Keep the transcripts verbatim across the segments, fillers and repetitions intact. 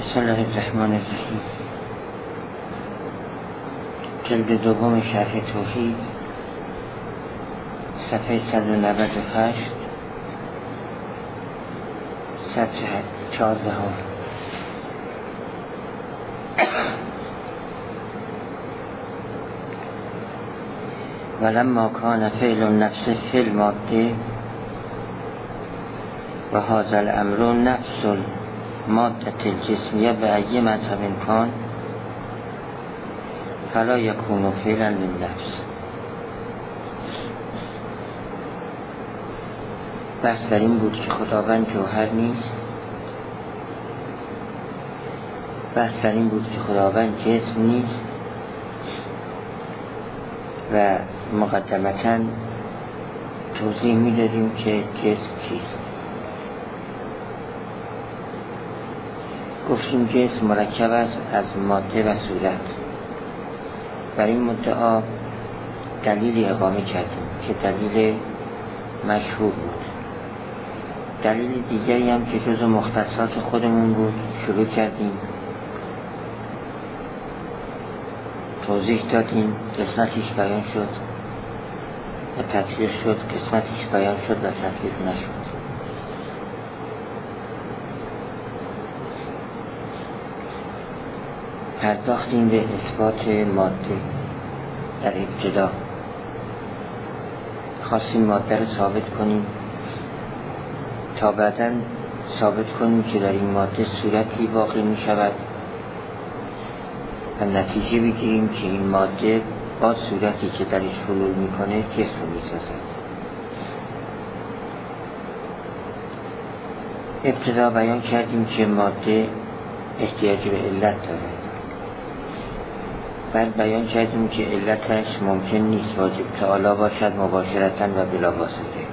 بسم الله الرحمن الرحیم. جلد دوم شرح توحید، صفحه صد و نود و هشت، سطر چهارده ها. ولما کان فعل النفس فی الماده و هذا الامر نفس الماده الجسمیه به ای مذهب کان فلا یکون فعلا للنفس. بحث در این بود که خداوند جوهر نیست. بحث در این بود که خداوند جسم نیست و مقدمتاً توضیح می‌دادیم که جسم چیست. گفتیم جسم مرکب است از ماده و صورت. بر این مدعا دلیلی اقامه کردیم که دلیل مشهور بود. دلیل دیگری هم که جزو مختصات خودمون بود شروع کردیم، توضیح دادیم، قسمتیش بیان شد و تطبیق شد، قسمتیش بیان شد و تطبیق نشد. پرداختیم به اثبات ماده. در ابتدا خواستیم ماده رو ثابت کنیم تا بعداً ثابت کنیم که در این ماده صورتی واقع می شود و نتیجه بگیریم که این ماده با صورتی که درش حلول می کنه جسم می سازد. ابتدا بیان کردیم که ماده احتیاج به علت دارد. بعد بیان کردیم که علتش ممکن نیست واجب تعالی باشد مباشرتاً و بلا واسطه،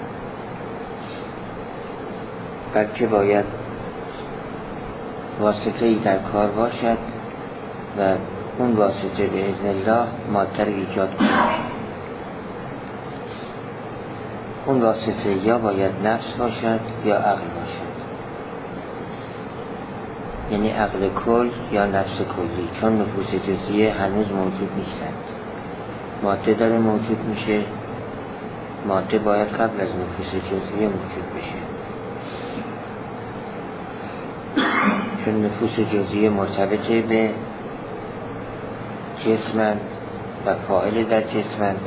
بلکه باید واسطه‌ای در کار باشد و اون واسطه به اذن الله ماده رو ایجاد کنه. اون واسطه یا باید نفس باشد یا عقل باشد، یعنی عقل کل یا نفس کلی، چون نفوس جزئیه هنوز موجود نیستند. ماده داره موجود میشه، ماده باید قبل از نفوس جزئیه موجود بشه، چون نفوس جزئیه مرتبطه به جسمند و فاعل در جسمند.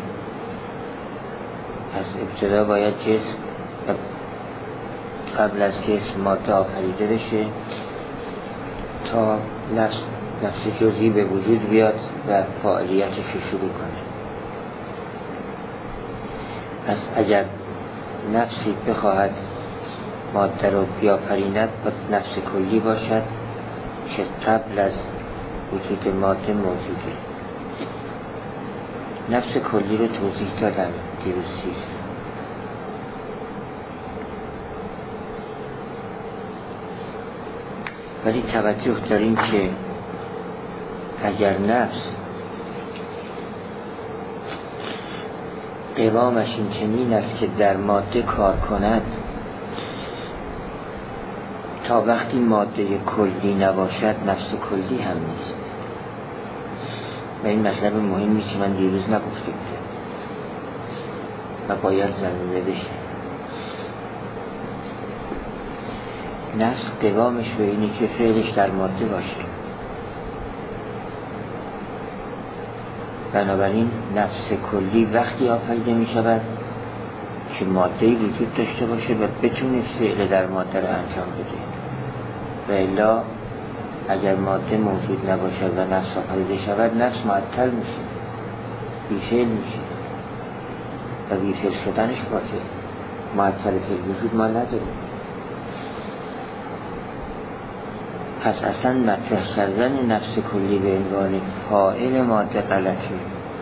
پس ابتدا باید جسم قبل از جسم ماده آفریده بشه تا نفس نفس جزئی به وجود بیاد و فاعلیتش رو شروع کنه. پس اگر نفسی بخواهد ماده رو بیافریند و نفس کلی باشد که قبل از وجود ماده موجوده. نفس کلی رو توضیح دادم دیروز چیست. ولی توجه داریم که اگر نفس قوامش این چنین است که در ماده کار کند تا وقتی ماده کلی نباشد نفس کلی هم نیست. و این مطلب مهمی که من دیروز نگفته بودم و باید زمینه بشه. نفس قوامش به اینه که فعلش در ماده باشه. بنابراین نفس کلی وقتی آفریده می شود که ماده‌ای وجود داشته باشه و بتونه فعل در ماده رو انجام بده. و الا اگر ماده موجود نباشد و نفس آفریده شود نفس معطل میشه، بی‌فعل میشه و بی‌فعل شدنش باشه معطل فعل وجود ما نداره. پس اصلا مطرح کردن نفس کلی به عنوان فاعل ماده غلطه.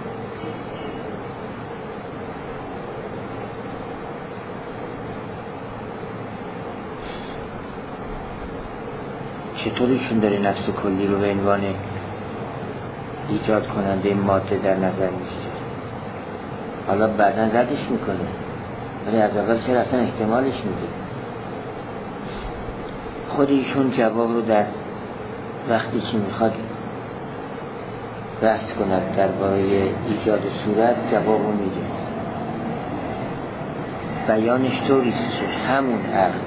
چطوریشون داره نفس کلی رو به عنوان ایجاد کننده ماده در نظر میگیره؟ حالا بعدا ردش میکنه ولی از اول چرا اصلا احتمالش میده؟ خود ایشون جواب رو در وقتی که میخواد بحث کند درباره ایجاد صورت جوابو میده. بیانش طوریست که همون عقل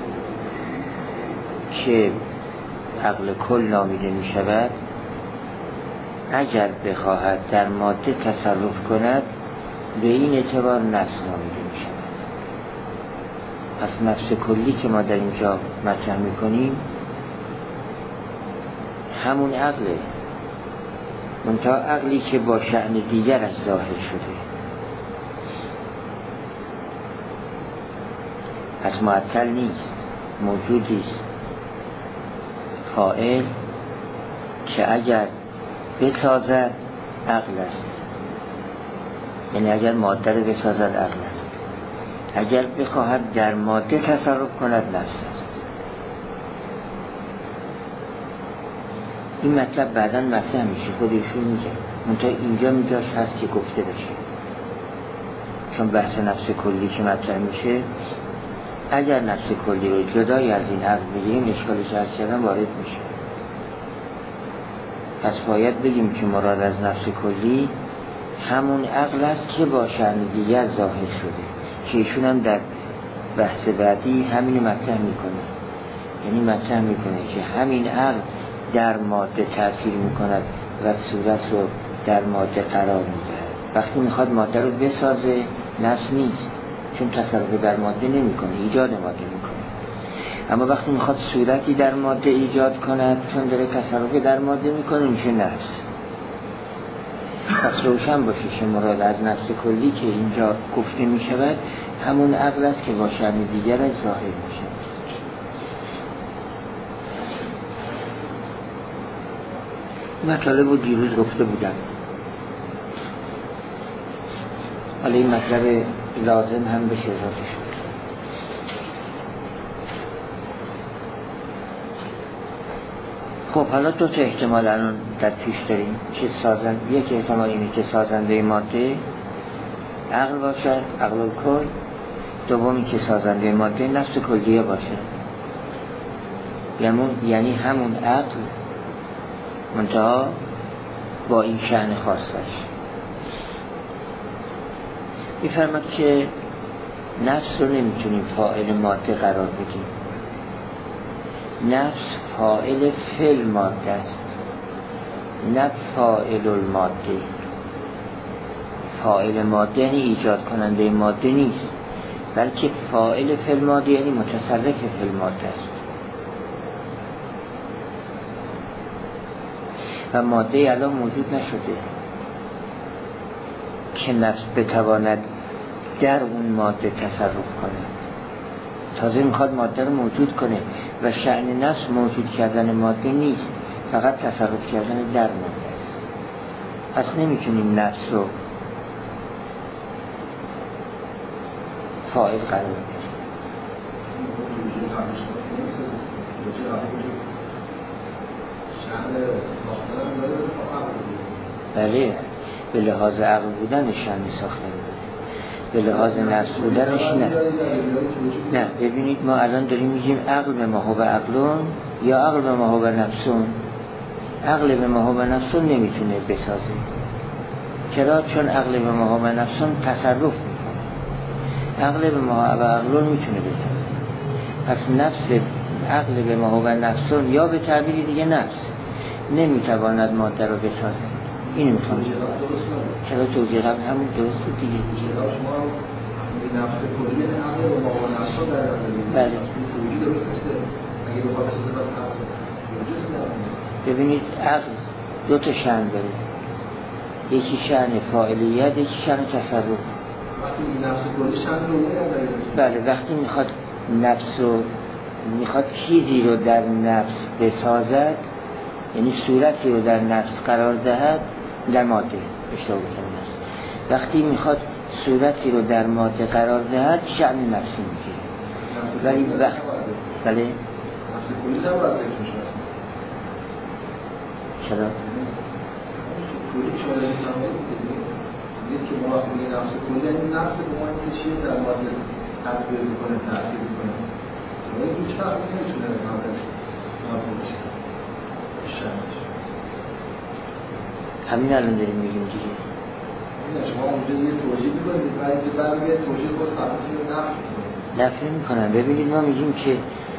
که عقل کل نامیده میشود اگر بخواهد در ماده تصرف کند به این اعتبار نفس نامیده میشود. پس نفس کلی که ما در اینجا مطرح میکنیم همون عقله، منتها عقلی که با شأن دیگرش ظاهر شده. پس معطل نیست، موجودیست، فاعل که اگر بسازد عقل است، یعنی اگر ماده رو بسازد عقل است، اگر بخواهد در ماده تصرف کند نفس است. این مطلب بعداً مطرح میشه، خودشون میگه، منتها اینجا میجاش هست که گفته بشه، چون بحث نفس کلی که مطرح میشه اگر نفس کلی رو جدای از این عقل بگیریم اشکالش هست کردن وارد میشه. پس باید بگیم که مراد از نفس کلی همون عقل است که با شأن دیگر ظاهر شده، که ایشون هم در بحث بعدی همین مطرح میکنه. یعنی مطرح میکنه که همین عقل در ماده تأثیر میکند و صورت رو در ماده قرار میده. وقتی میخواد ماده رو بسازه نفس نیست، چون تصرف در ماده نمیکنه، ایجاد ماده میکنه. اما وقتی میخواد صورتی در ماده ایجاد کند، چون داره تصرف در ماده میکنه، میشه نفس. پس روشن باشه که مراد از نفس کلی که اینجا گفته میشود همون عقل است که با شأن دیگرش ظاهر میشه. مطلب رو دیروز گفته بودم، حالا این مطلب لازم هم بشه اضافه شد. خب حالا دو تا احتمال الان در پیش داریم که سازند. یک احتمال اینه که سازنده ماده عقل باشد، عقل کل. دومی که سازنده ماده نفس کلیه باشد، یعنی همون عقل منتها با این شأن خاصش. میفرماد که نفس رو نمیتونیم فاعل ماده قرار بدیم. نفس فاعل فعل ماده است، نه فاعل الماده. فاعل ماده یعنی ایجاد کننده ماده نیست، بلکه فاعل فعل ماده یعنی متصرف فعل ماده است. و ماده الان موجود نشده که نفس بتواند در اون ماده تصرف کنه. تازه میخواد ماده رو موجود کنه و شأن نفس موجود کردن ماده نیست، فقط تصرف کردن در ماده است. پس نمیتونیم نفس رو فاعل قرار بدیم. بله، به لحاظ عقل بودنش شأن ساختن، به لحاظ نفس بودنش نه. نه ببینید ما الان داریم میگیم عقل به ما هو عقلون یا عقل به ما هو نفسون. عقل به ما هو نفسون نمیتونه بسازه. چرا؟ چون عقل به ما هو نفسون تصرف میکنه، عقل به ما هو عقلون میتونه بسازه. پس نفس عقل به ما هو نفسون یا به تعبیر دیگه نفس نمیتواند ماده رو بسازه. اینو میخوام بگم. چرا توضیح قبل همون درست بود دیگه. نفس کلی عقل و ما و نفس در بله. اگه ببینید عقل دو تا شأن داره، یکی شأن فاعلیت، یکی شأن تصرف. وقتی نفس کلی شأن رو بله، وقتی میخواد نفس رو میخواد چیزی رو در نفس بسازد، یعنی صورتی رو در نفس قرار دهد، در ماده اشتباه کنیم است. وقتی میخواد صورتی رو در ماده قرار دهد شأن نفسی میگیره. ولی وقت بله نفس کلی نباید ذکر میشه. چرا؟ کلی چون نمی‌تونید دید که ما وقتی میگه نفس کلی یعنی نفس به ما اینکه چیه در ماده تغییر میکنه، تأثیر میکنه. ولی هیچ وقت نمیتونه مادهش نابود بشه. همین الان داریم میگیم دیگه. شما اونجا دیگه توجیه میکنید برای که برای توجیه خود فرمتون رو نفت نفی میکنن. ببینید ما میگیم که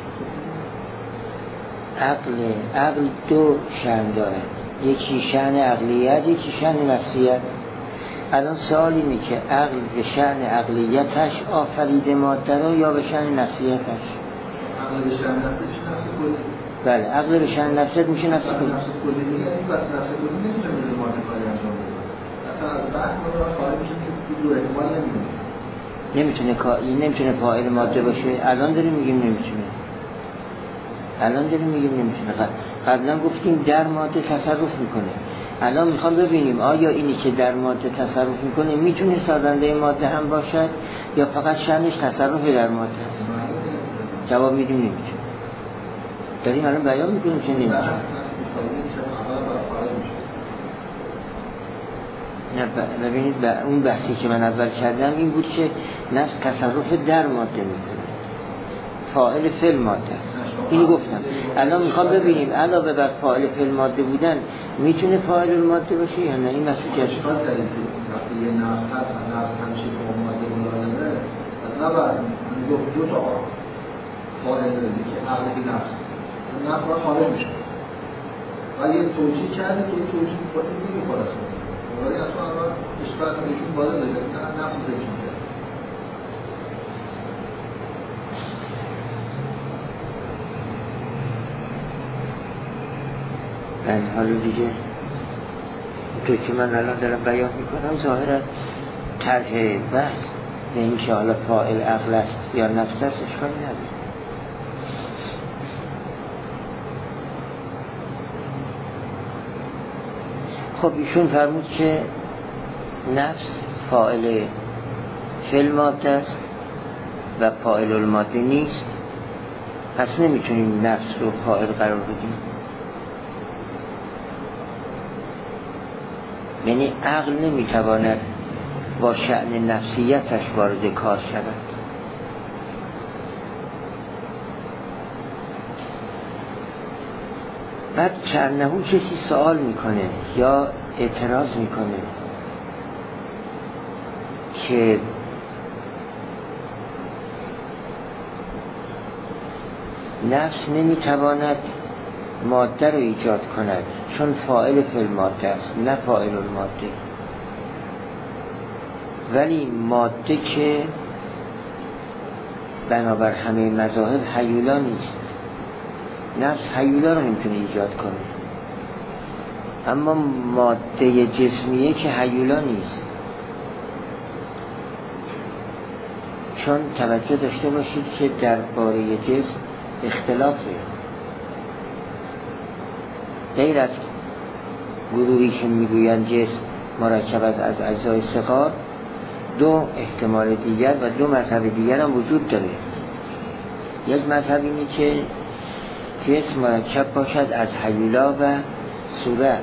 عقل عقل دو شأن داره، یکی شأن عقلیت، یکی شأن نفسیت. الان سوال اینه که عقل به شأن عقلیتش آفریده ماده رو یا به شأن نفسیتش؟ عقل به شأن نفسیتش نفس کلی. بله عقل به شأن نفسیت میشه نفس کلی. نفس کلی میگه این بس نفس کلی نمیتونه به ماده کاری انجام بده. مثلا از بحث ما خارج میشه که تو دو احتمال نمیمونه. نمیتونه کاری نمیتونه فاعل ماده باشه. الان داریم میگیم نمیتونه. الان داریم میگیم نمیتونه. قبلا گفتیم در ماده تصرف میکنه. الان میخوام ببینیم آیا اینی که در ماده تصرف میکنه میتونه سازنده ماده هم باشد یا فقط شأنش تصرف در ماده است؟ جواب میدیم نمیتونه. داریم الان بیان میکنیم چه نمیتونه. نه ببینید اون بحثی که من اول کردم این بود که نفس تصرف در ماده میکنه، فاعل فعل ماده است. اینو گفتم. الان میخوام ببینیم علاوه بر فاعل فعل ماده بودن میتونه فاعل الماده باشه یا نه. این مسئله اشکال کردیم وقتی یه نفس هست و نفس همیشه با ماده ملازمه از نبرد دو, دو تا فاعل داریم که عقل نفس نفس باید خارج میشه و یه توجیه کرده که یه توجیه باید نمیخواد اصلا ولی اصلا اشکال کنیشون باید داره نفس بهشون کرد. بله حالا دیگه تو که من الان دارم بیان میکنم ظاهرا طرح بحث به این که حالا فاعل عقل است یا نفس است اشکالی نداره. خب ایشون فرمود که نفس فاعل فعل ماده است و فاعل الماده نیست، پس نمیتونیم نفس رو فاعل قرار بدیم. یعنی عقل نمیتواند با شأن نفسیتش وارد کار شود. بعد چرنهو کسی سوال میکنه یا اعتراض میکنه که نفس نمیتواند ماده رو ایجاد کند چون فاعل فعل ماده است نه فاعل الماده، ولی ماده که بنابر همه مذاهب هیولا نیست، نفس هیولا رو نمیتونه ایجاد کنه، اما ماده جسمیه که هیولا نیست. چون توجه داشته باشید که درباره جسم اختلافه، غیر از گروهی که میگویند جسم مرکب از از اجزای صغار، دو احتمال دیگر و دو مذهب دیگر هم وجود داره. یک مذهب اینه که جسم مرکب باشد از هیولا و صورت،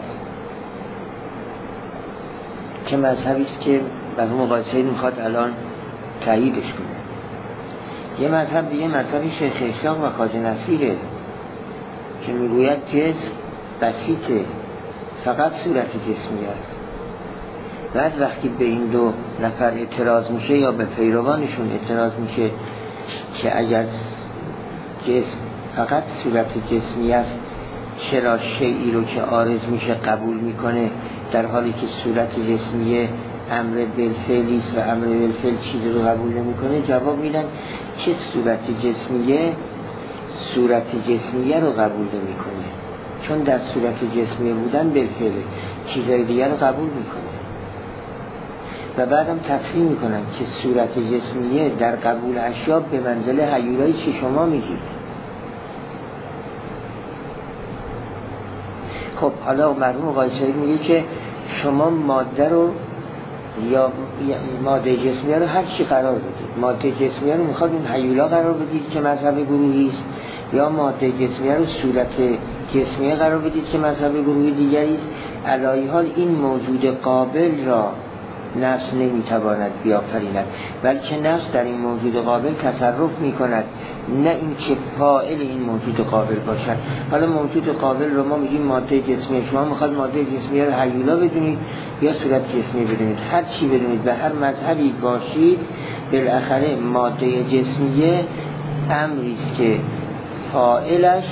که مذهبی است که برای مقایسه میخواد الان تاییدش کنه. یه مذهب دیگه مذهب شیخ اسلام و خواجه نصیره که میگوید جسم بسیطه، فقط صورت جسمی است. بعد وقتی به این دو نفر اعتراض میشه یا به پیروانشون اعتراض میشه که اگر جسم فقط صورت جسمی است چرا شیئی رو که عارض میشه قبول میکنه در حالی که صورت جسمیه امر بالفعلی است و امر بالفعل چیزی رو قبول نمیکنه؟ جواب میدن که صورت جسمیه صورت جسمیه رو قبول نمیکنه، چون در صورت جسمیه بودن بالفعل چیزای دیگر رو قبول میکنه. و بعدم تصریح میکنن که صورت جسمیه در قبول اشیا به منزله هیولایی که شما میگید. خب حالا مرحوم قایصری میگه که شما ماده رو یا ماده جسمیه رو هر چی قرار بدید، ماده جسمیه رو میخواد این هیولا قرار بدید که مذهب گروهی است، یا ماده جسمیه رو صورت جسمیه قرار بدید که مذهب گروهی دیگری است. علایه حال این موجود قابل را نفس نمیتواند بیافریند، بلکه نفس در این موجود قابل تصرف میکند، نه اینکه فاعل این موجود قابل باشد. حالا موجود قابل رو ما میگیم ماده جسمی، شما میخواد ماده جسمی رو هیولا بدونید یا صورت جسمی بدونید، هر چی بدونید به هر مذهبی باشید، بالاخره ماده جسمیه امری است که فاعلش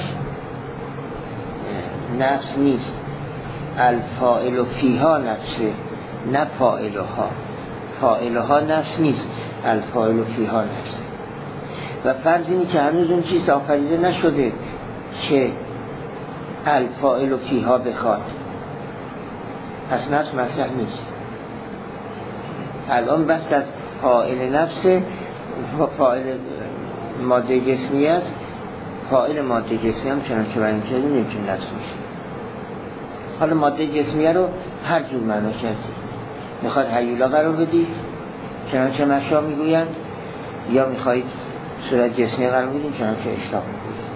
نفس نیست، الفاعل فیها نفسه، نه فاعلها. فاعلها نفس نیست، الفاعل فیها نفسه. و فرض اینی که هنوز اون چیز آفریده نشده که الفاعل فیها بخواد، پس نفس مطرح نیست. الان بس از فاعل نفسه، فاعل ماده جسمی است، فاعل ماده جسمی هم چنانچه بیان کردیم نمیتونه نفس میشه. حالا ماده جسمیه رو هر جور معنا کردید، میخواد هیولا قرار بدید چنانچه مشا میگویند، یا میخواید صورت جسمی قرار بدید چنانچه اشتاق میگویند.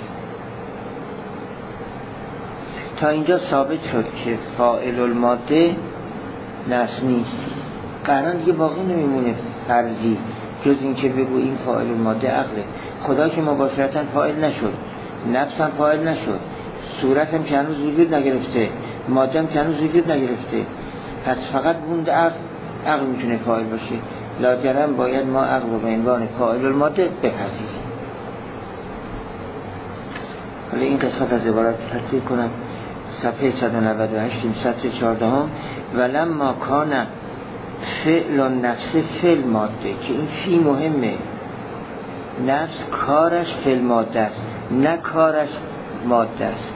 تا اینجا ثابت شد که فاعل الماده نفس نیست. قرار دیگه باقی نمیمونه فرضی جز این که بگو این فاعل الماده عقله. خدا که مباشرتا فاعل نشد، نفس هم فاعل نشد، صورت هم که هنوز وجود نگرفته، ماده هم که هنوز وجود نگرفته، پس فقط بوند عقل. عقل میتونه فاعل باشه، لاجرم باید ما عقل رو به عنوان فاعل الماده بپذیریم. حالا این قسمت از عبارت تطبیق کنم. صفحه صد و نود و هشت سطر چهارده هم ولما کان فعل نفس فعل ماده، که این فی مهمه. نفس کارش فعل ماده است، نه کارش ماده است.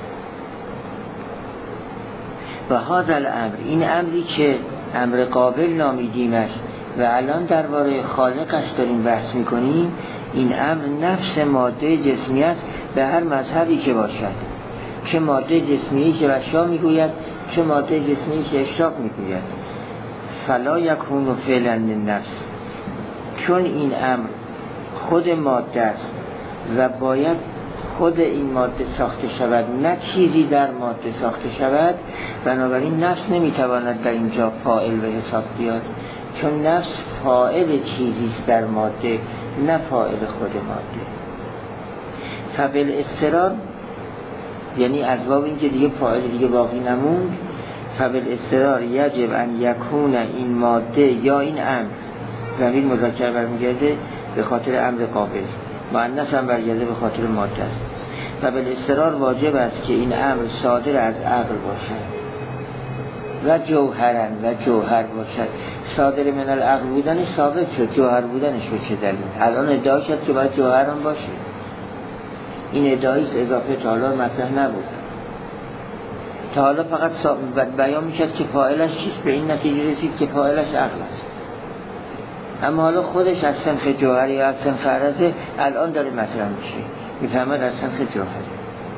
و هذا الامر، این امری که امر قابل نامیدیمش و الان درباره خالقش داریم بحث میکنیم، این امر نفس ماده جسمی است به هر مذهبی که باشد، چه ماده جسمی که بشا میگوید، چه ماده جسمی که اشراق میگوید. فلا یکون فعلا للنفس، چون این امر خود ماده است و باید خود این ماده ساخته شود، نه چیزی در ماده ساخته شود، بنابراین نفس نمیتواند در اینجا فاعل به حساب بیاد، چون نفس فاعل چیزیست در ماده، نه فاعل خود ماده. فبالاضطرار، یعنی از باب این که دیگه فاعل دیگه باقی نموند، فبالاضطرار یجب ان یکون این ماده یا این امر، ضمیر مذکر برمیگرده به خاطر امر قابل، مؤنث هم برگرده به خاطر ماده است. و بالاضطرار واجب است که این امر صادر از عقل باشد و جوهرن و جوهر باشد. صادر من العقل بودنش ثابت شد، جوهر بودنش به چه دلیل؟ الان ادعا شد که باید جوهر هم باشه. این ادعاییست، اضافه تا حالا مطرح نبود. تا حالا فقط بیان میشد که فاعلش چیست، به این نتیجه رسید که فاعلش عقل است. اما حالا خودش از صنف جوهری یا از صنف عرضه الان داره مطرح میشه، میفهمد از صنف جوهری.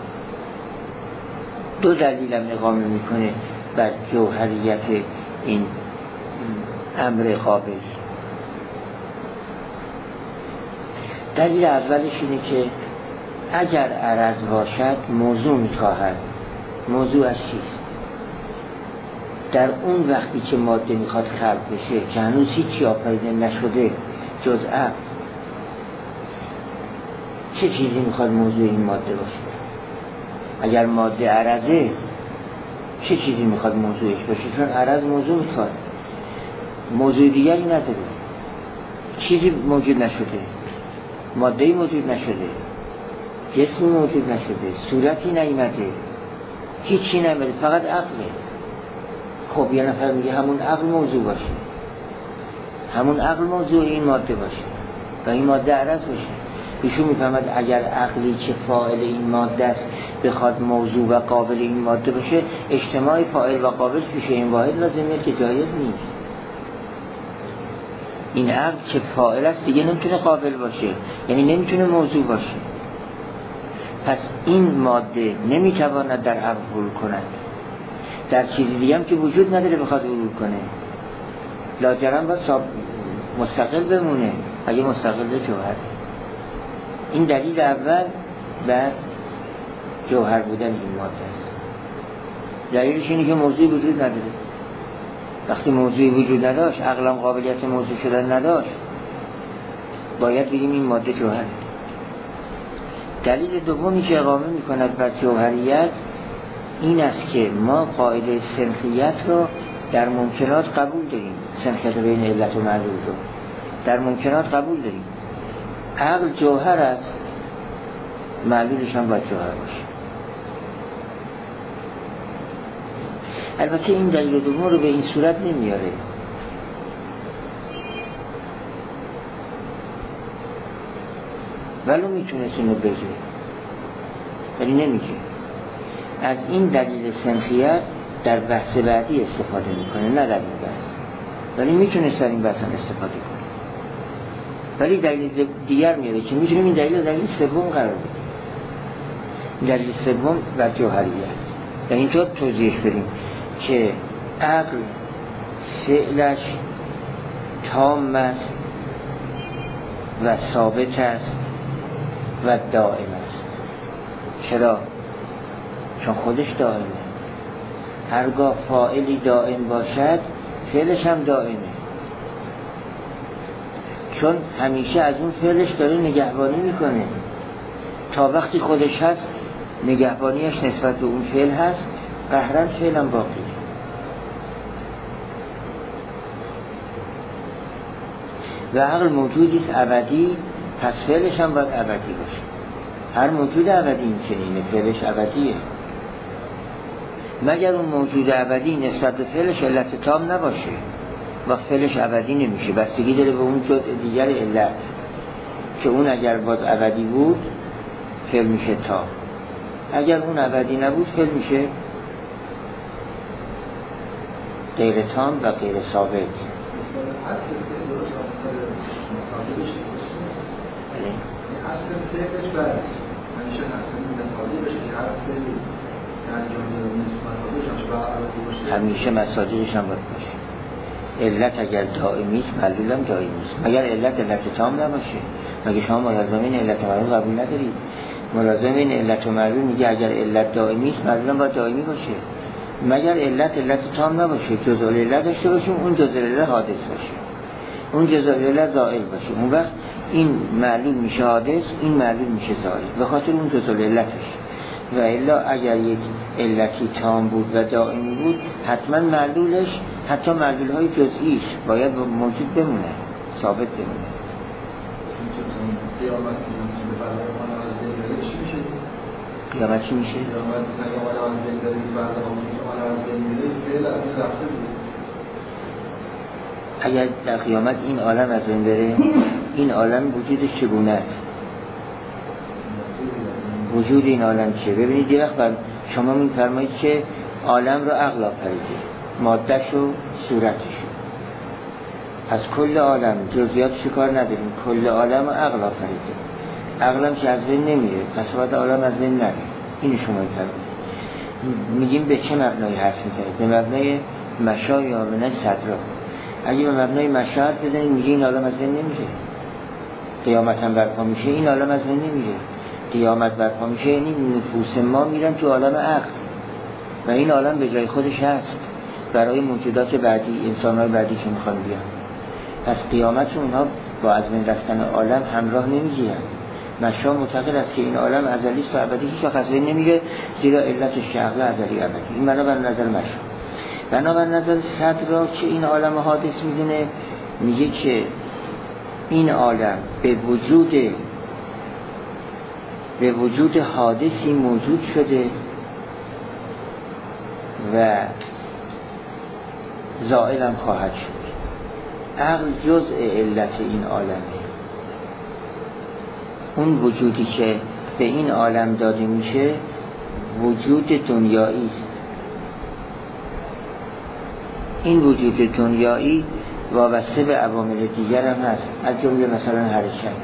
دو دلیل هم اقامه میکنه بر جوهریت این امر قابل. دلیل اولش اینه که اگر عرض باشد موضوع میخواهد. موضوعش چیست؟ در اون وقتی که ماده میخواد خلق بشه که هنوز هیچی آفریده نشده جز عقل، چه چیزی میخواد موضوع این ماده باشه؟ اگر ماده عرضه، چه چیزی میخواد موضوعش باشه؟ چون عرض موضوع میخواد، موضوع دیگری نداره، چیزی موجود نشده، ماده‌ای موجود نشده، جسمی موجود نشده، صورتی نیامده، هیچی نمیده، فقط عقله. خب یه نفر میگه همون عقل موضوع باشه، همون عقل موضوع این ماده باشه و این ماده عرض باشه. ایشون میفهمد اگر عقلی که فاعل این ماده است بخواد موضوع و قابل این ماده باشه، اجتماع فاعل و قابل پیش این واحد لازمه که جایز نیست. این عقل که فاعل است دیگه نمیتونه قابل باشه، یعنی نمیتونه موضوع باشه. پس این ماده نمیتواند در عقل حلول کند، در چیزی دیگه هم که وجود نداره بخواد حلول کنه. لاجرم باید مستقل بمونه، اگه مستقل جوهر. این دلیل اول بر جوهر بودن این ماده است. دلیلش اینه که موضوع وجود نداره. وقتی موضوعی وجود نداشت، عقلم قابلیت موضوع شدن نداشت، باید بگیم این ماده جوهره. دلیل دومی که اقامه میکند بر جوهریت این است که ما قاعده سنخیت رو در ممکنات قبول داریم، سنخیت بین علت و معلول رو در ممکنات قبول داریم. عقل جوهر است، معلولش هم باید جوهر باشه. البته این دلیل دوم رو به این صورت نمیاره، ولو میتونست اینو بگه ولی نمیگه. از این دلیل سنخیت در بحث بعدی استفاده میکنه، نه در این بحث، ولی میتونست در این بحث هم استفاده کنه. ولی دلیل دیگر میاره که میتونیم این دلیل دلیل سوم قرار بدیم، دلیل سوم و جوهریت. و اینطور توضیحش بدیم که عقل فعلش تام است و ثابت است و دائم است. چرا؟ چون خودش دائمه. هرگاه فاعلی دائم باشد فعلش هم دائمه، چون همیشه از اون فعلش داره نگهبانی میکنه. تا وقتی خودش هست نگهبانیش نسبت به اون فعل هست، قهرن فعل هم باقی. و عقل موجودی است ابدی، پس فعلش هم باید ابدی باشه. هر موجود ابدی این چنینه، فعلش ابدیه، مگر اون موجود ابدی نسبت به فعلش علت تام نباشه. وقت فعلش ابدی نمیشه، بستگی داره به اون جزء دیگر علت که اون اگر باز ابدی بود فعل میشه تام، اگر اون ابدی نبود فعل میشه غیر تام و غیر ثابت. اصل فعلش برای همیشه اصل مثالی بشه که هر فعلی که انجام داره مثالیش هم همیشه مصادیقش هم باید باشه. علت اگر دائمی است معلول هم دائمی است، مگر علت علت تام نباشه. مگه شما ملازمین علت و معلول قبول ندارید؟ ملازمین علت و معلول میگه اگر علت دائمی است معلول هم باید دائمی باشه، مگر علت علت تام نباشه، جزء العلت داشته باشیم، اون جزء العلت حادث باشه، اون جزء العلت زائل باشه. اون وقت این معلول میشه حادث، این معلول میشه زائل، به خاطر اون جزء العلتش. و الا اگر یک علتی تام بود و دائمی بود، حتما معلولش حتی معلول های جزئیش باید موجود بمونه، ثابت بمونه. قیامت چی میشه؟ اگر در قیامت این عالم از بین بره، این عالم وجودش چگونه است؟ وجود این عالم چیه؟ ببینید یه وقت شما میفرمایید که عالم رو عقل آفریده، ماده‌ش و صورتش، از کل عالم جزئیاتش کار نداریم، کل عالم رو عقل آفریده، عقلم که از بین نمیره، پس باید عالم از بین نره. اینو شما میفرمایید. میگیم به چه مبنای حرف میزنید؟ به مبنای مشا یا مبنای صدرا. اگه به مبنای مشا حرف بزنید میگه این عالم از بین نمیره، قیامت هم برپا میشه، این عالم از بین نمیره. قیامت برپا میشه یعنی نفوس ما میرن تو عالم عقل و این عالم به جای خودش هست برای موجودات بعدی، انسان‌های بعدی که میخوان بیان. پس قیامت اونها با از بین رفتن عالم همراه نمیگیرن. مشا معتقد است که این عالم ازلی است و ابدی، هیچ وقت از بین نمیره، زیرا علتش که عقل ازلی ابدی. این بنابر نظر مشا. بنابر نظر صدرا که این عالم حادث میدونه، میگه که این عالم به وجود به وجود حادثی موجود شده و زائل هم خواهد شد. عقل جزء علت این عالمه. اون وجودی که به این عالم داده میشه وجود دنیایی است. این وجود دنیایی وابسته به عوامل دیگر هم هست، از جمله مثلا حرکت.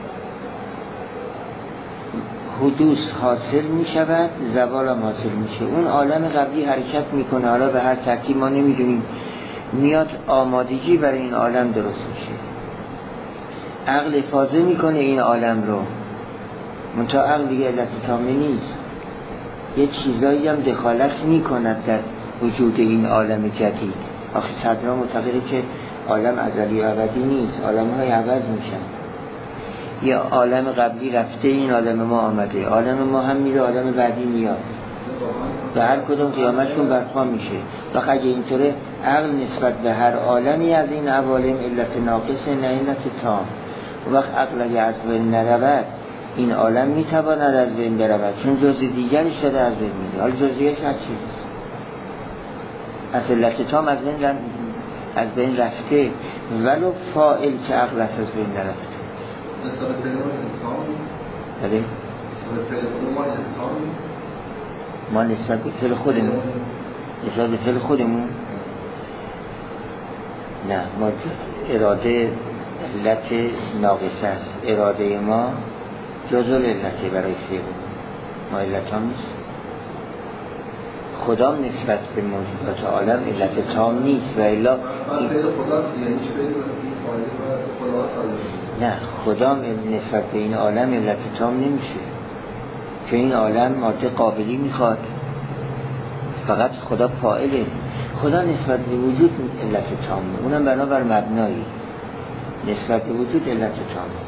حدوث حاصل می شود، زوال هم حاصل میشه. اون عالم قبلی حرکت میکنه، حالا به هر ترتیب ما نمیدونیم، میاد آمادگی برای این عالم درست میشه. عقل افاضه میکنه این عالم رو، منتها عقل دیگه علت تامه نیست، یه چیزایی هم دخالت میکند در وجود این عالم جدید. آخه صدرا معتقده که عالم ازلی و ابدی نیست، عالم های عوض میشن. یا عالم قبلی رفته، این عالم ما آمده، عالم ما هم میره، عالم بعدی میاد و هر کدوم قیامتشون برپا میشه. و اگه اینطوره عقل نسبت به هر عالمی از این عوالم علت ناقص نه علت تام. و وقت عقل اگه از بین نرود این عالم میتواند از بین برود، چون جزء دیگرش داره از بین میره. حالا جزئیش هر چیز از علت تام از بین از بین رفته، ولو فاعل که عقل از بین نرفته. بله ما نسبت به فعل خودمون نسبت به فعل خودمون نه، ما اراده علت ناقصه است. اراده ما جزء علته برای فعل ما، علت هم نیست. خدا نسبت به موجودات عالم علت تام نیست و الا این نه، خدا نسبت به این عالم علت تام نمیشه، که این عالم ماده قابلی میخواد. فقط خدا فاعله. خدا نسبت به وجود علت تامه، اونم بنابر مبنایی نسبت به وجود علت تامه.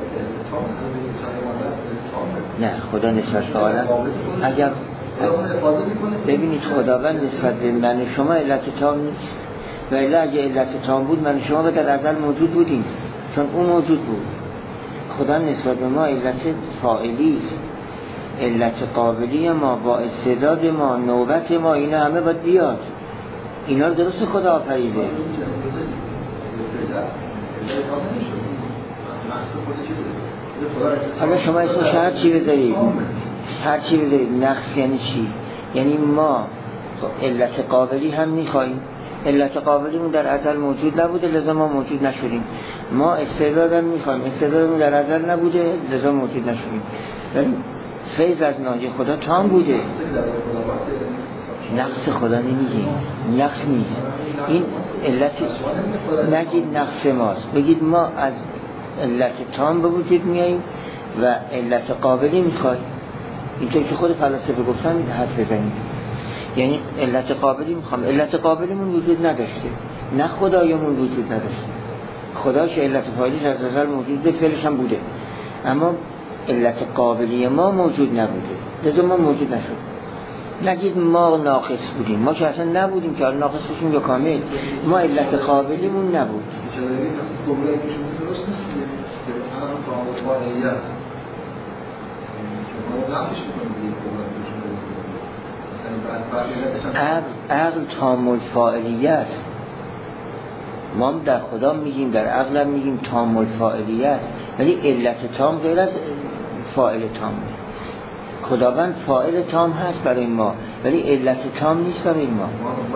نه، خدا نسبت به عالم اگر ببینید خداوند نسبت به من شما علت تام نیست، و الا اگه علت تام بود من شما به در ازل موجود بودیم، چون اون موجود بود. خدا نسبت به ما علت فاعلی است، علت قابلی ما، با استعداد ما، نوبت ما، اینا همه باید بیاد. اینا رو درست خدا آفریده. حالا شما اسمش هر چی بذارید، هر چی بذارید، نقص یعنی چی؟ یعنی ما علت قابلی هم میخواییم. علت قابلیمون در ازل موجود نبوده لذا ما موجود نشدیم. ما استعداد هم میخوایم، استعدادمون در ازل نبوده لذا موجود نشدیم. ولی فیض از ناجی خدا تام بوده. نقص خدا نمیگیم، نقص نیست. این علتی نگید نقص ماست، بگید ما از علت تام به وجود میاییم و علت قابلی میخوایم. اینطور که خود فلاسفه گفتن حرف بزنیم، یعنی علت قابلی میخوام. علت قابلیمون وجود نداشته، نه خدایمون وجود نداشته. خدا که علت فاعلیش از ازل موجوده، فعلش هم بوده، اما علت قابلی ما موجود نبوده لذا ما موجود نشد. نگید ما ناقص بودیم، ما که اصلا نبودیم که ناقص بشیم یا کامل. ما علت قابلیمون نبود. عقل عقل تام الفاعلیه است. ما در خدا میگیم، در عقل میگیم تام الفاعلیه است، ولی علت تام غیر از فاعل تام. خداوند فاعل تام هست برای ما ولی علت تام نیست برای ما.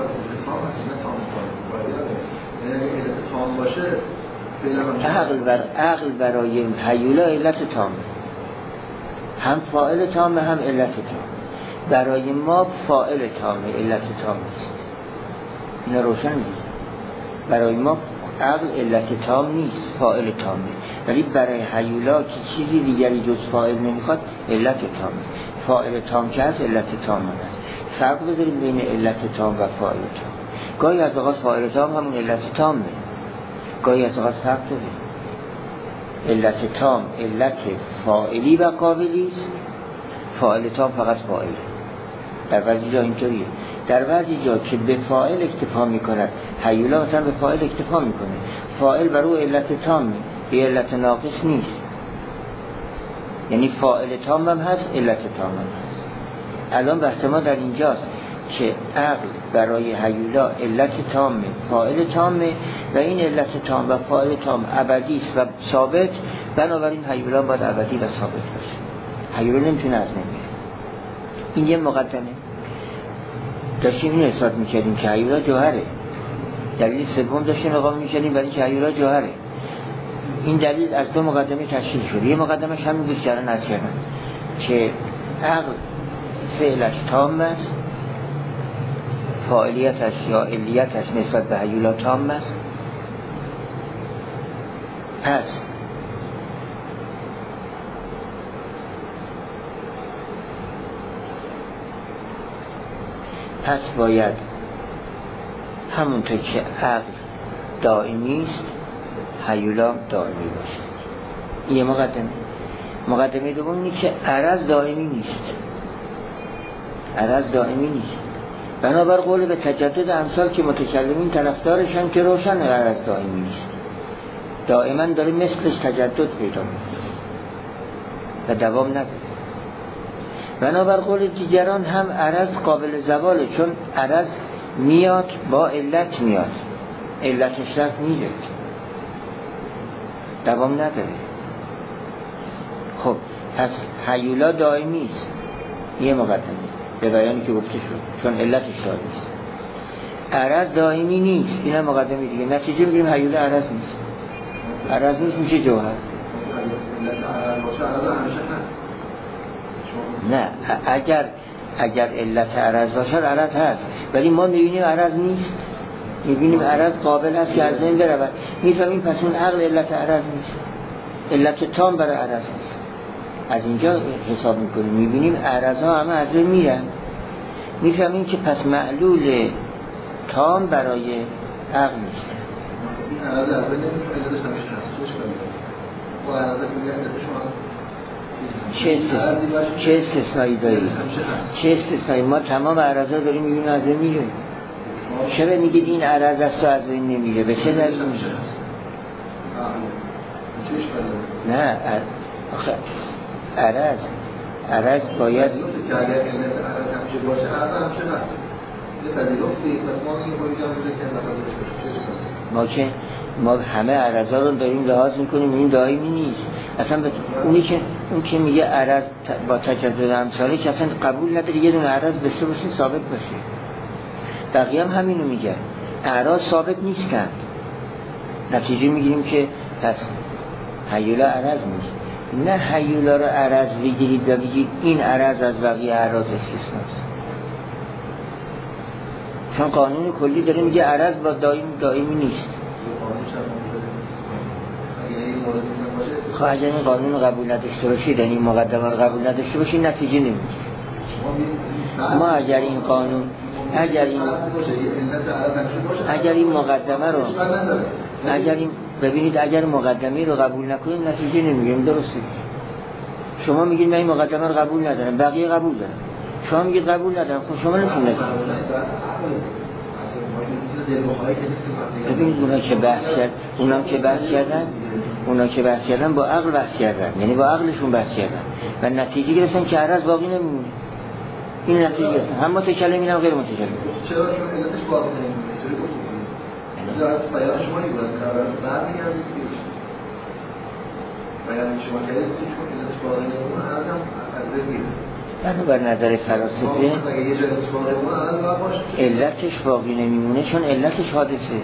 عقل بر عقل برای هیولا علت تام، هم فاعل تام هم علت تام. برای ما فاعل تامه، علت تام نیست. اینا روشن نیست. برای ما عقل علت تام نیست، فاعل تامه، ولی برای هیولا که چیزی دیگری جز فاعل نمیخواد علت تامه. فاعل تام که هست علت تام هست. فرق بذاریم بین علت تام و فاعل تام. گاهی از اوقات فاعل تام همون علت تامه، گاهی از اوقات فرق داره. علت تام علت فاعلی و قابلی است، فاعل تام فقط فاعله. در بعضی جا اینطوریه، در بعضی جا که به فاعل اکتفا میکند، هیولا مثلا به فاعل اکتفا میکنه، فاعل بر او علت تامه، به علت ناقص نیست. یعنی فاعل تام هم هست، علت تام هم هست. الان بحث ما در اینجاست که عقل برای هیولا علت تامه، فاعل تامه و این علت تام و فاعل تام ابدی است و ثابت، بنابراین هیولا باید ابدی و ثابت باشه. هیولا نمیتونه از نمیره. این یه مقدمه. داشتیم این اثبات میکردیم که هیولا جوهره. دلیل سوم داشتیم مقام میکردیم ولی که هیولا جوهره. این دلیل از دو مقدمه تشکیل شده. یه مقدمه همین بود که الان عرض کردم که عقل فعلش تام است، فاعلیتش یا علیتش نسبت به هیولا تام است. پس پس باید همونطور که عقل دائمی است هیولا دائمی باشه. این مقدمه. مقدمه دوم اینه که عرض دائمی نیست. عرض دائمی نیست. بنابر قول به تجدد امثال که متکلمین طرفدارشن که روشن عرض دائمی نیست. دائما داره مثلش تجدد پیدا میکنه و دوام نداره. بنابر قول دیگران هم عرض قابل زواله، چون عرض میاد با علت میاد، علتش رفت میره، دوام نداره. خب پس هیولا دائمی است. یه مقدمه به بیانی که گفته شد، چون علتش دائمی است. عرض دائمی نیست، این هم مقدمه دیگه. نتیجه میگیریم هیولا عرض نیست. عرض نیست میشه جوهر. نه، اگر اگر علت عرض باشه عرض هست، ولی ما میبینیم عرض نیست. میبینیم عرض قابل هست که از بین برود. میفهمیم پس اون عقل علت عرض نیست، علت تام برای عرض نیست. از اینجا حساب میکنیم، میبینیم عرض ها همه از بین میرن. میفهمیم که پس معلول تام برای عقل نیست. این عرض از بین نمیشه، علتش همیشه هست. و عرض علتش شما چه استثنایی چه استثنایی داریم؟ چه استثنایی؟ ما تمام عرضا داریم میبینیم از این میره. چرا میگید این عرض است و از این نمیره؟ به چه دلیل میشه؟ نه آخه عرض عرض باید ما که ما همه عرضا رو داریم لحاظ میکنیم، این دائمی نیست. اصلا ب... اونی که اون که میگه عرض با تجدد امثاله که اصلا قبول نداره یه دونه عرض داشته باشه ثابت باشه. بقیه هم همینو میگه، اعراض ثابت نیستند. نتیجه میگیریم که پس هیولا عرض نیست. نه هیولا رو عرض بگیرید و بگید این عرض از بقیه اعراض استثناست، چون قانون کلی داره میگه عرض با دائم دائمی نیست. خب اگر این قانون قبول نداشته باشید، این مقدمه رو قبول نداشته باشید، نتیجه نمیگیره. ما اگر این قانون اگر این اگر این مقدمه رو اگر این ببینید اگر مقدمه رو قبول نکنید نتیجه نمیگیریم. درسته؟ شما میگید من این مقدمه رو قبول ندارم، بقیه قبول دارن. شما میگید قبول ندارم، خب شما نمیتونید. ببینید اونا که بحث کرد اونا که بحث کردن اونا که بحث کردن با عقل بحث کردن، یعنی با عقلشون بحث کردن و نتیجه گرفتن که عرض باقی نمیمونه. این نتیجه گرفتن، هم متکلمین هم غیر متکلمین. چرا؟ چون علتش باقی نمیمونه. چطوری گفتید؟ در بیان شما این بود که برمیگردید که بیان شما کردید که چون علتش باقی نمیمونه عرضم از بین میره. بنابر نظر فلاسفه علتش باقی نمیمونه چون علتش حادثه.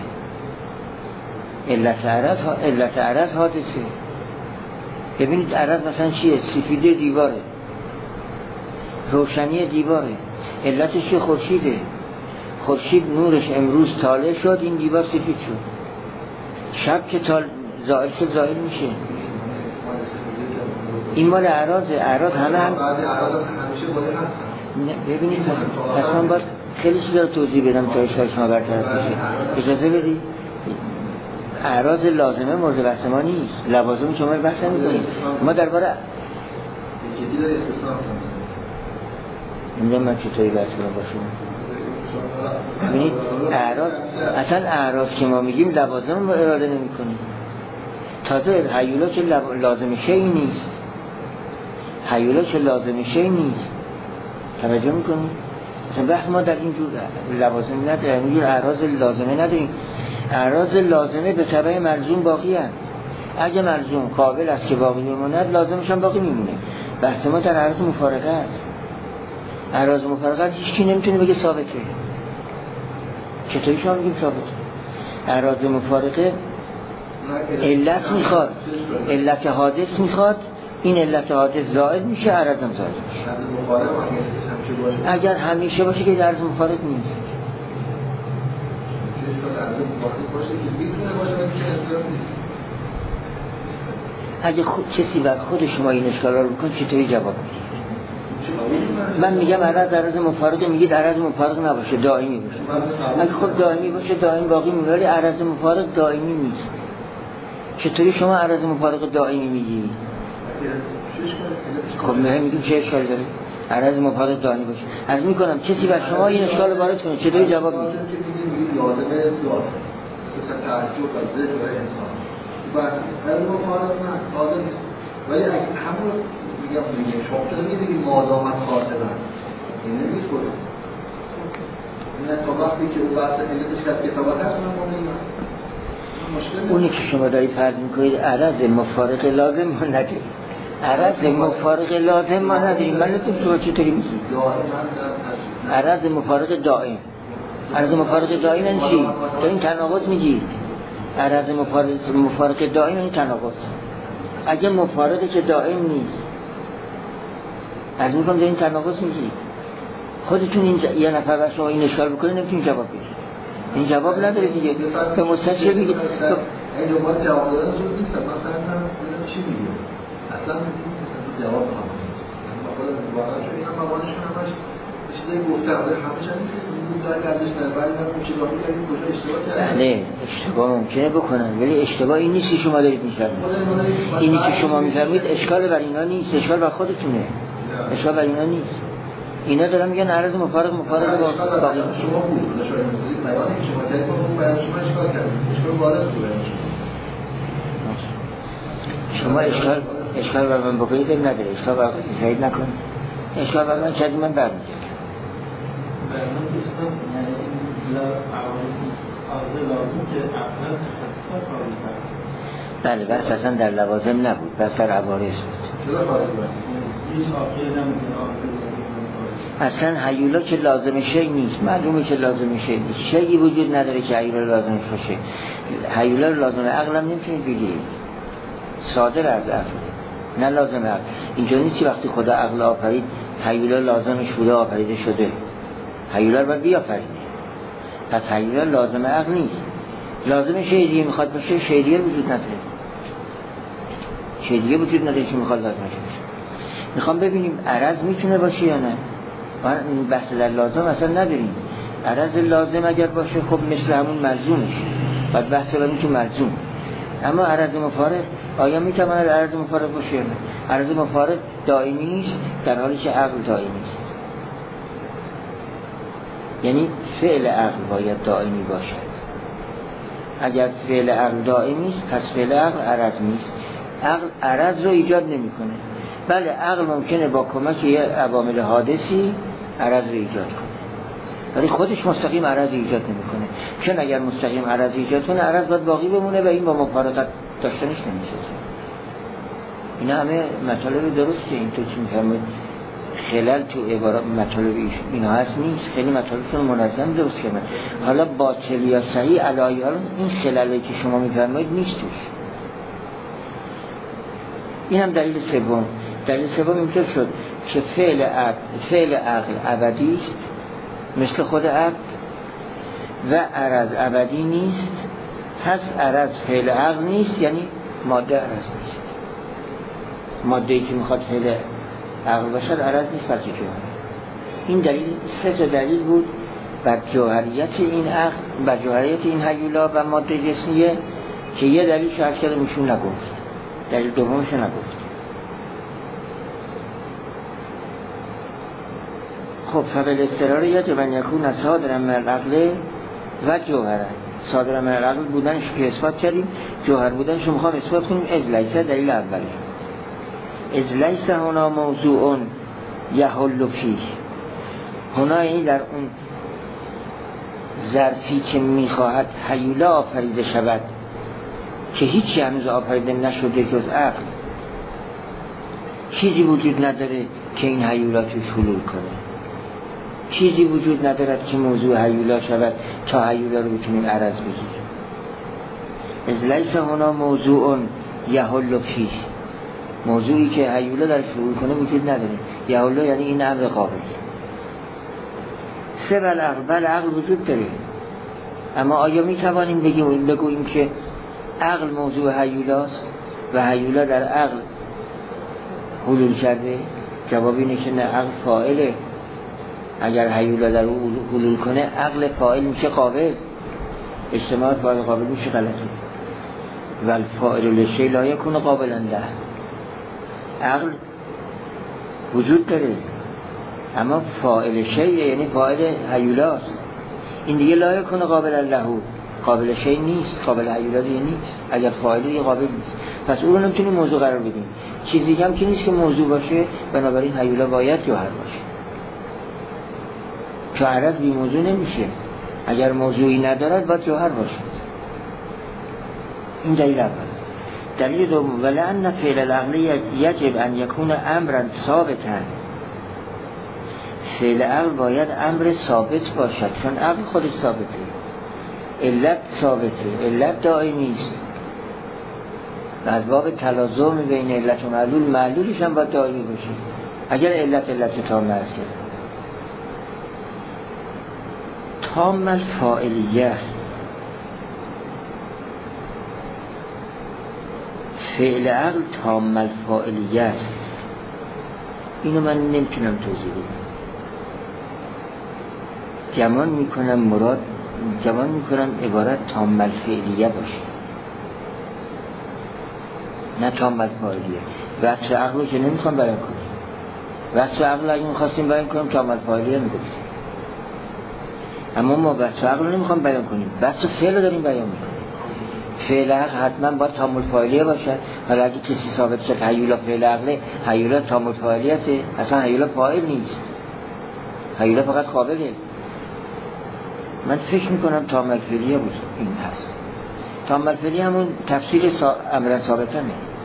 علت عرض علت عرض حادثه. ببینید عرض مثلا چیه؟ سفیده دیواره، روشنی دیواره. علتش که خورشیده. خورشید نورش امروز طالع شد، این دیوار سفید شد. شب که تال زائل شد زائل میشه. این مال اعراض اعراض همه هم ببینید. پس من باید خیلی چیزا رو توضیح بدم تا اشکال شما برطرف بشه. اجازه بدید. اعراض لازمه مورد بحث ما نیست، لوازم شما رو بحث نمی‌کنیم. ما درباره نمیدونم من چطوری بحث کنم با شما. ببینید اعراض اصلا اعراض که ما میگیم لوازم رو اراده نمی‌کنیم. تازه هیولا که لازم شیء نیست. هیولا که لازم شیء نیست. توجه می‌کنید؟ مثلا بحث ما در این جور لوازم نداریم، این جور اعراض لازمه نداریم. اعراض لازمه به تبع ملزوم باقی هست. اگه ملزوم قابل است که باقی بماند لازمش هم باقی میمونه. بحث ما در اعراض مفارقه است. اعراض مفارقه هیچ کی نمیتونه بگه ثابته. چطوری شما میگیم ثابته؟ اعراض مفارقه علت میخواد، علت حادث میخواد، این علت حادث زائد میشه، اعراض هم زائد میشه. اگر همیشه باشه که اعراض مفارق نیست. اگه خود کسی بر خود شما این اشکال رو بکن چطوری جواب میدید؟ من میگم عرض عرض مفارقه، میگید عرض مفارق نباشه دائمی باشه. اگه خب دائمی باشه دائمی باقی میمونه، ولی عرض مفارق دائمی نیست. چطوری شما عرض مفارق دائمی میگی؟ خب مهم میگیم چه اشکالی داره عرض مفارق دائمی باشه؟ عرض میکنم کسی بر شما این اشکال وارد کنه چطوری جواب میدید؟ ولی اگه همون میگم میگه شما چرا میگید مادامت خاطرن این نمیگید خود این تا وقتی که اون بحث علتش از کتابات هست من نمیدونم اونی که شما دارید فرض میکنید عرض مفارق لازم ما نداریم، عرض مفارق لازم ما نداریم. من نتون شما چطوری میگید عرض مفارق دائم؟ عرض مفارق دائم این چی؟ تو این تناقض میگید عرض مفارق مفارق دائم این تناقض. اگه مفارقه که دائم نیست از میکنم در این تناقض میگید. خودتون این ج... یه نفر بر شما این اشکال بکنه نمیتونی جواب بدید، این جواب نداره دیگه. به مستشفی بگید این دوباره جواب دادن زود نیست. مثلا من چی میگه اصلا مثلا جواب هم ما خودمون واقعا چون اینا موانعشون همش چیزای گفتم همش نیست که بود داره ازش در ولی من چه راهی کردیم کجا اشتباه کردیم. بله اشتباه ممکنه بکنن ولی اشتباه این نیست که شما دارید می‌فرمایید. اینی که شما می‌فرمایید اشکال بر اینا نیست، اشکال بر خودتونه، اشکال بر اینا نیست. اینا دارن میگن عرض مفارق مفارق با باقی شما بود شما می‌گید بیانی که شما کردید اون بیان شما اشکال کردید اشکال وارد بود. شما اشکال اشکال بر من بکنید نداره، اشکال بر زید نکن، اشکال بر من شاید من برمیگردم. بله بس اصلا در لوازم نبود، بس در عوارض بود. اصلا هیولا که لازم شی نیست، معلومه که لازم شی نیست، شیئی وجود نداره که هیولا لازم باشه. هیولا لازم عقل هم نمیتونید بگیرید، صادر از عقل نه لازم عقل. اینجا نیست که وقتی خدا عقل آفرید هیولا لازمش بوده آفریده شده، هیولا رو باید بیافرینه. پس هیولا لازم عقل نیست، لازم شی دیگه میخواد باشه، شی دیگه وجود نداره، شی دیگه وجود نداره که میخواد لازمش باشه. میخوام ببینیم عرض میتونه باشه یا نه. این بحث در لازم اصلا نداریم. عرض لازم اگر باشه خب مثل همون ملزومش، بعد بحث بریم تو ملزوم. اما عرض مفارق آیا میتواند عرض مفارق باشه یا نه؟ عرض مفارق دائمی نیست در حالی که عقل دائمی است. یعنی فعل عقل باید دائمی باشد. اگر فعل عقل دائمی است پس فعل عقل عرض نیست. عقل عرض رو ایجاد نمیکنه. بله عقل ممکنه با کمک یه عوامل حادثی عرض رو ایجاد کنه ولی خودش مستقیم عرض ایجاد نمیکنه، چون اگر مستقیم عرض ایجاد کنه عرض باید باقی بمونه و این با مفارقت داشتنش نمیشه. اینا همه مطالب درسته. این تو چی میفهمید خلل تو عبارات مطالب اینا هست نیست، خیلی مطالبشون منظم درست کردن. حالا باطل یا صحیح علایال این خللی که شما میفرمایید نیست توش. این هم دلیل سوم. دلیل سوم اینطور شد که فعل عقل فعل عقل ابدی است مثل خود عقل و عرض ابدی نیست، پس عرض فعل عقل نیست، یعنی ماده عرض نیست. ماده‌ای که میخواد فعل عقل باشد عرض نیست بلکه جوهر. این دلیل سه تا دلیل بود بر جوهریت این عقل، بر جوهریت این هیولا و ماده جسمیه که یه دلیل شاید کردم ایشون نگفت، دلیل دومش نگفت. خب فبل استرار یاد من یکون صادرا من العقل و جوهره. صادرا من العقل بودنش که اثبات کردیم، جوهر بودنش رو میخوام اثبات کنیم. از لیسه دلیل اولی، از لیسه هنا موضوع یحل فیه. هنا یعنی در اون ظرفی که میخواهد هیولا آفریده شود که هیچی هنوز آفریده نشده جز عقل، چیزی وجود نداره که این هیولا توش حلول کنه، چیزی وجود ندارد که موضوع هیولا شود تا هیولا رو بتونیم عرض بگیریم. از لیس هنا موضوع یحل فیه، موضوعی که هیولا در حلول کنه وجود نداره. یحل یعنی این امر قابل. سه بل عقل، بل عقل وجود داره، اما آیا می توانیم بگیم بگوییم که عقل موضوع هیولاست و هیولا در عقل حلول کرده؟ جواب اینه که نه، عقل فاعله. اگر هیولا در او حلول کنه عقل فاعل میشه قابل، اجتماع فاعل قابل میشه غلطه. والفاعل لشیء لا یکون قابلا له. عقل وجود داره اما فاعل شیء یعنی فاعل هیولاست، این دیگه لا یکون قابلا له، قابل شیء نیست، قابل هیولا دیگه نیست. اگر فاعلی قابل نیست پس او رو نمیتونیم موضوع قرار بدیم. چیزی هم که نیست که موضوع باشه، بنابراین هیولا باید جوهر باشه، چون عرض بی موضوع نمیشه. اگر موضوعی ندارد باید جوهر باشه. این دلیل اول. دلیل دوم ولأن فعل العقل یجب ان یکون امرا ثابتا. فعل عقل باید امر ثابت باشد، چون عقل خودش ثابته، علت ثابته، علت دائمی است. از باب تلازم بین علت و معلول، معلولش هم باید دائمی باشه. اگر علت علت تام است تام الفاعلیه، فعل عقل تام الفاعلیه است. اینو من نمیتونم توضیح بدم. گمان میکنم مراد گمان میکنم عبارت تام الفعلیه باشه، نه تام الفاعلیه. وصف عقل رو که نمیخوام بیان کنیم. وصف عقل اگه میخواستیم بیان کنیم تام الفاعلیه میگفتیم، اما ما وصف عقل رو نمیخوام بیان کنیم، وصف فعل رو داریم بیان میکنیم. فعل عقل حتما باید تام الفاعلیه باشه. حالا اگه کسی ثابت شد هیولا فعل عقله، هیولا تام الفاعلیته، اصلا هیولا فاعل نیست، هیولا فقط قابله. من فکر میکنم تام الفعلیه بود این هست. تام الفعلیه همون تفسیر سا... امر ثابتنه.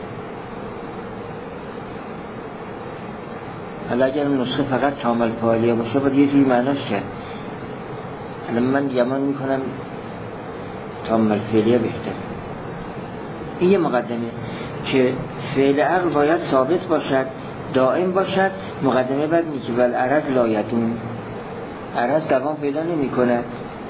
حالا اگر نسخه فقط تام الفعلیه باشه باید یه جوری معناش کرد. حالا من گمان میکنم تام الفعلیه بهتره. این یه مقدمه که فعل عقل باید ثابت باشد، دائم باشد. مقدمه بعد میگه والعرض لا یدوم، عرض دوام پیدا نمی کند.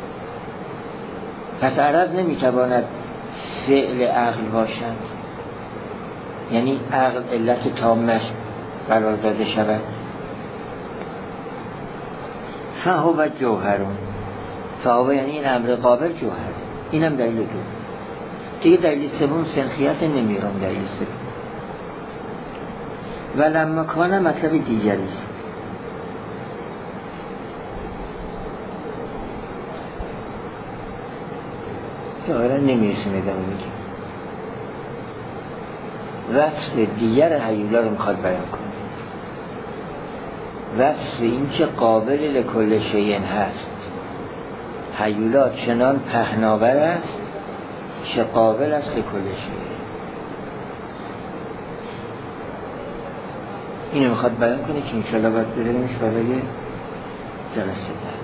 پس عرض نمیتواند فعل عقل باشد، یعنی عقل علت تامش قرار داده شود. فهو جوهرون، فهو یعنی این امر قابل جوهر. اینم دلیل دو. دیگه دلیل سوم سنخیت نمیرم. دلیل سوم ولما کان مطلب دیگری است. ظاهرا نمیرسیم ادامه میگیم. وصف دیگر هیولا رو میخواد بیان کنه. وصف این که قابل لکل شیء هست. هیولا چنان پهناور است که قابل است لکل شیء. اینو میخواد بیان کنه که انشاءالله باید بذاریمش برای جلسه بعد.